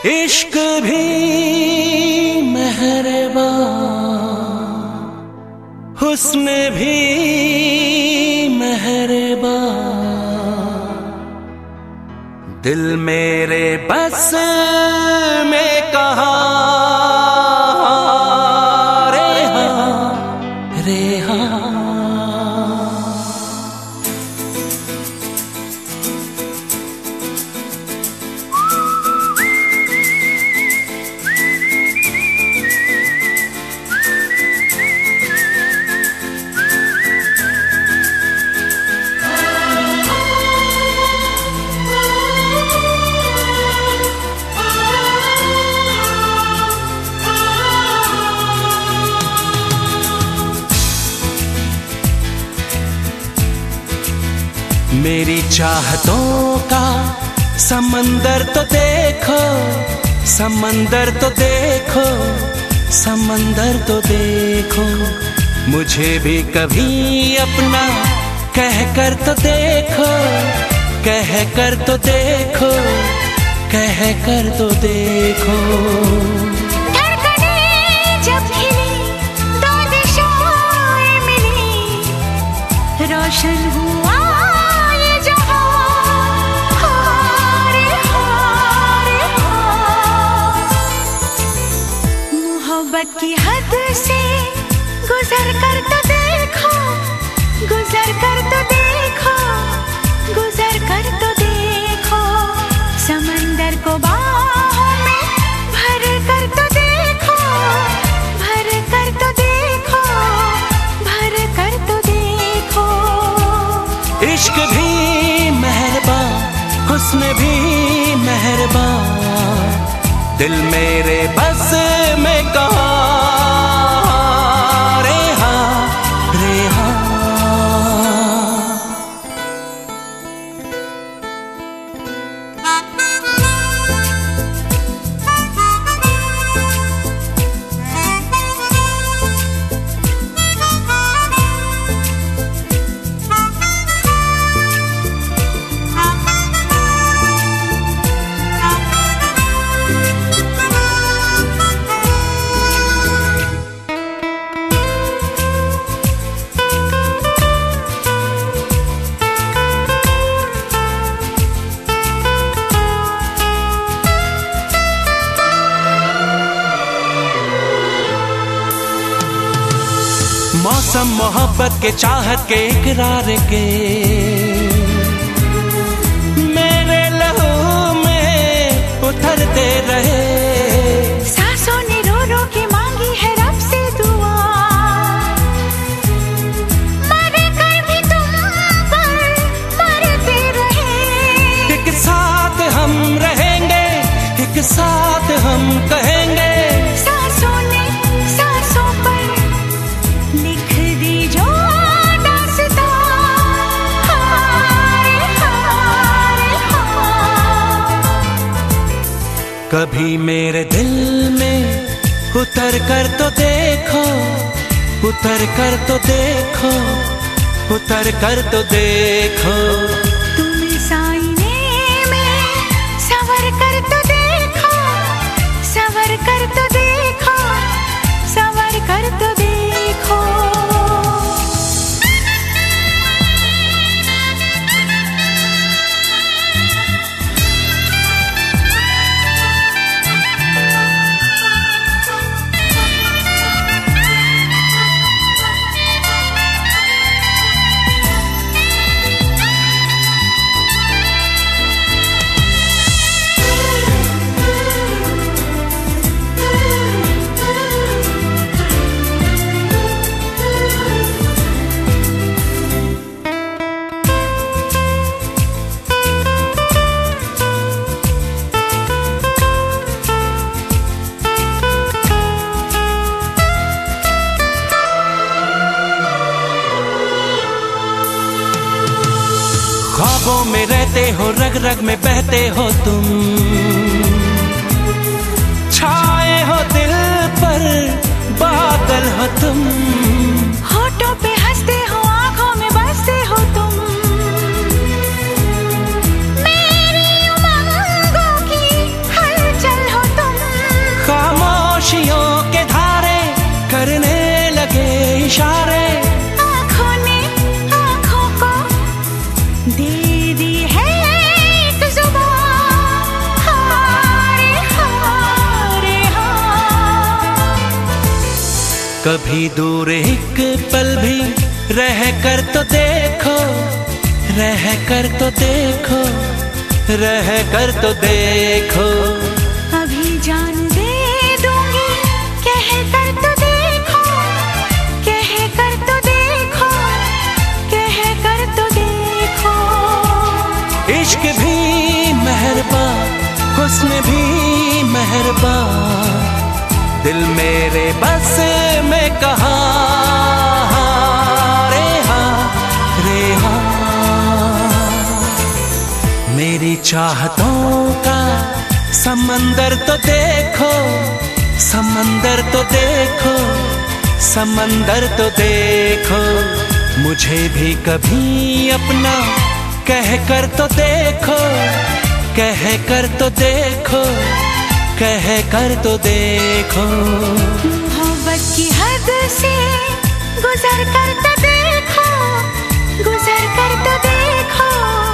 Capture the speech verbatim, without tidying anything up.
इश्क भी मेहरबान, हुस्न भी मेहरबान, दिल मेरे बस में कहाँ रे हाँ रे हाँ। मेरी चाहतों का समंदर तो देखो, समंदर तो देखो, समंदर तो देखो, मुझे भी कभी अपना कह कर तो देखो, कह कर तो देखो, कह कर तो देखो। धड़कने जब हिली, दो दिशाएं मिली, रोशन हुआ मोहब्बत की हद से गुजर कर तो देखो, गुजर कर तो देखो, गुजर कर तो देखो, समंदर को बाहों में भर कर तो देखो, भर कर तो देखो, भर कर तो देखो। इश्क भी मेहरबान, हुस्न भी मेहरबान, दिल मेरे बस में कहाँ रे हाँ रे हाँ। मौसम मोहब्बत के, चाहत के, इकरार के मेरे लहू में उतरते रहे। सांसों ने रो रो के मांगी है रब से दुआ, मर कर भी तुम पर मरते रहे। एक साथ हम रहेंगे, एक साथ हम कहेंगे, सांसों ने सांसों पर लिख दी जो दास्तां, हाय हाय हाय। कभी मेरे दिल में उतर कर तो देखो, उतर कर तो देखो, उतर कर तो देखो। तुम इस आईने में संवर कर तो देखो, संवर कर तो देखो, संवर कर तो देखो। ख्वाबों में रहते हो, रग रग में बहते हो तुम, छाए हो दिल पर बादल हो तुम। होठों पे हंसते हो, आंखों में बसते हो तुम, मेरी उमंगों की हलचल हो दे दी है एक जुबान, हारे हारे हाँ। कभी दूर एक पल भी रह कर तो देखो, रह कर तो देखो, रह कर तो देखो। अभी जान दे दूंगी कह कर तो देखो, कह कर तो देखो, कह कर तो देखो। इश्क भी मेहरबान, हुस्न भी मेहरबान, दिल मेरे बस में कहाँ रे हाँ रे हाँ। मेरी चाहतों का समंदर तो देखो, समंदर तो देखो, समंदर तो देखो। मुझे भी कभी अपना कह कर तो देखो, कह कर तो देखो, कह कर तो देखो। मोहब्बत की हद से गुजर कर तो देखो, गुजर कर तो देखो।